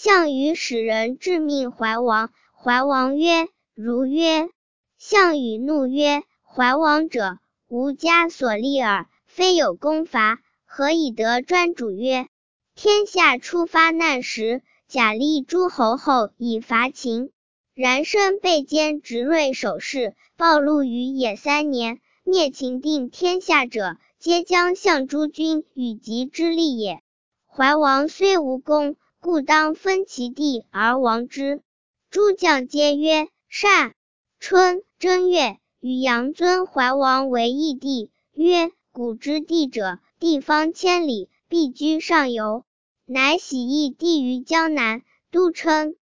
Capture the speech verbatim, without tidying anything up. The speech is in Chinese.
项羽使人致命怀王，怀王曰：如曰。项羽怒曰：怀王者，吾家所立耳，非有功伐，何以得专主曰：天下初发难时，假立诸侯后以伐秦。然身被坚执锐守势，暴露于野三年，灭秦定天下者，皆将相诸君与及之力也。怀王虽无功，故当分其地而王之。诸将皆曰：善。春正月，与杨尊怀王为义帝，曰：古之帝者，地方千里，必居上游。乃徙义帝于江南，都称